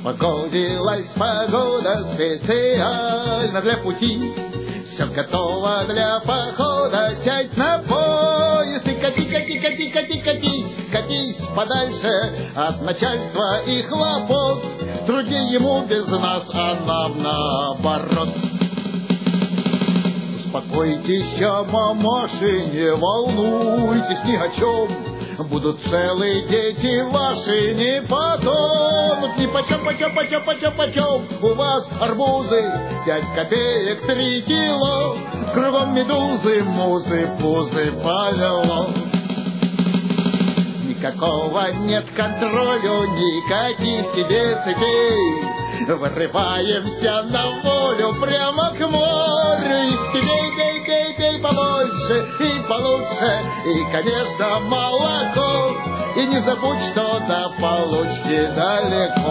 Погодилась погода специально для пути. Все готово для похода, сядь на поезд и кати, кати, кати, кати, катись, катись подальше от начальства и хлопот. Труднее ему без нас, а нам наоборот. Успокойтесь, мамаши, не волнуйтесь ни о чем. Будут целые дети ваши, не потонут, ни почем. У вас арбузы 5 копеек 3 кило, кругом медузы, музы, пузы повело. Никакого нет контролю, никаких тебе цепей. Вырываемся на волю прямо к морю. И пей побольше и получше, и, конечно, молоко. И не забудь, что до получки далеко.